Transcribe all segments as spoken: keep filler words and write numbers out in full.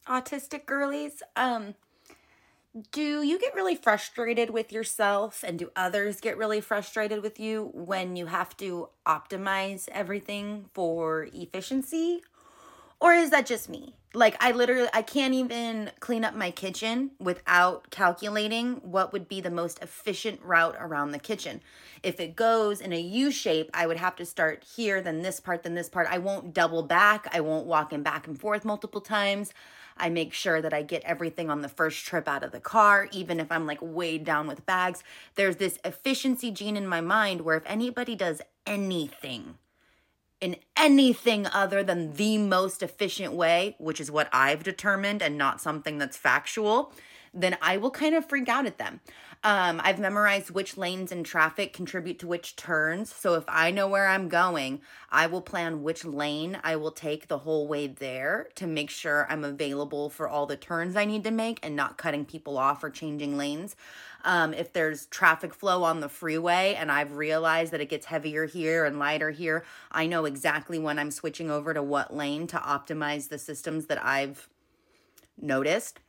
autistic girlies. Um, do you get really frustrated with yourself and do others get really frustrated with you when you have to optimize everything for efficiency? Or is that just me? Like I literally I can't even clean up my kitchen without calculating what would be the most efficient route around the kitchen. If it goes in a U shape, I would have to start here, then this part, then this part. I won't double back. I won't walk in back and forth multiple times. I make sure that I get everything on the first trip out of the car, even if I'm like weighed down with bags. There's this efficiency gene in my mind where if anybody does anything in anything other than the most efficient way, which is what I've determined and not something that's factual, then I will kind of freak out at them. Um, I've memorized which lanes in traffic contribute to which turns. So if I know where I'm going, I will plan which lane I will take the whole way there to make sure I'm available for all the turns I need to make and not cutting people off or changing lanes. Um, if there's traffic flow on the freeway and I've realized that it gets heavier here and lighter here, I know exactly when I'm switching over to what lane to optimize the systems that I've noticed.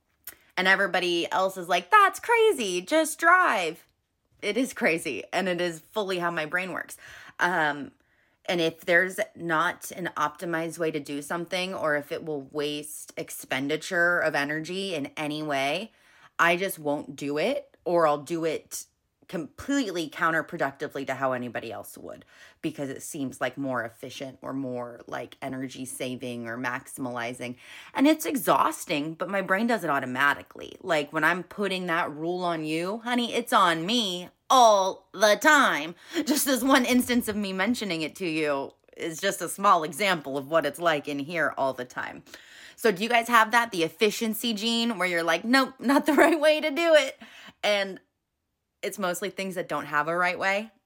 And everybody else is like, that's crazy, just drive. It is crazy, and it is fully how my brain works. Um, and if there's not an optimized way to do something, or if it will waste expenditure of energy in any way, I just won't do it, or I'll do it completely counterproductively to how anybody else would, because it seems like more efficient or more like energy saving or maximalizing. And it's exhausting, but my brain does it automatically. Like when I'm putting that rule on you, honey, it's on me all the time. Just as one instance of me mentioning it to you is just a small example of what it's like in here all the time. So do you guys have that, the efficiency gene, where you're like, nope, not the right way to do it? And it's mostly things that don't have a right way.